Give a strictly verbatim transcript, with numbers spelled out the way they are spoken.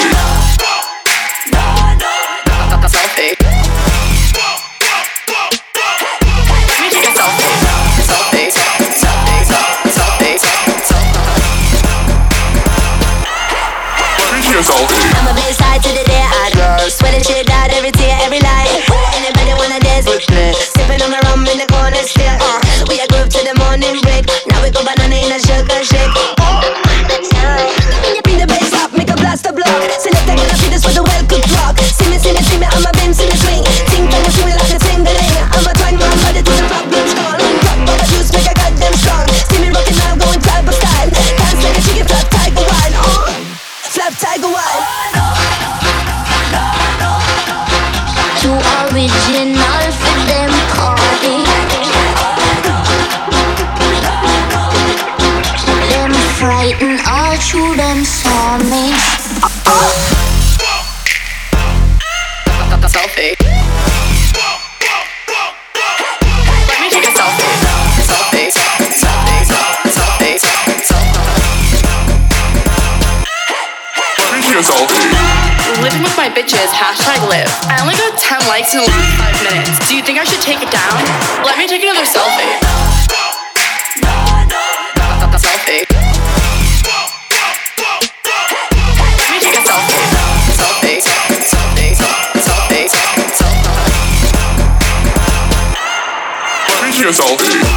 Selfie. Let me take a selfie. Selfie. Selfie. Selfie. Selfie. I'm a bit side to the day I go. Sweating shit out every tear, every line. Anybody wanna dance with me? Sipping on my rum in the corner still. Uh, we a groove to the morning break. Now we go banana in a sugar shake. Bring the bass up, make a blast the block. Select the gonna feed us with the well cooked rock. See me, see me, see me, I'm a beam, see me swing. Ting tang, shoot me like a tingling. I'm a twang, I'm ready to the problems gone. Rock bubba juice, make a goddamn strong. See me rocking now, going tribal style. Dance like a chicken, flap tiger wine. Uh, flap tiger wine. Too original for them party. Them frighten all through them saw me. Selfie. Let me take a selfie. Selfie. Selfie. Selfie. Selfie. Living with my bitches, hashtag live. I only got ten likes in the last five minutes. Do you think I should take it down? Let me take another selfie. Selfie. Let me take a selfie. Selfie. Selfie. Selfie. Selfie. Let me take a selfie.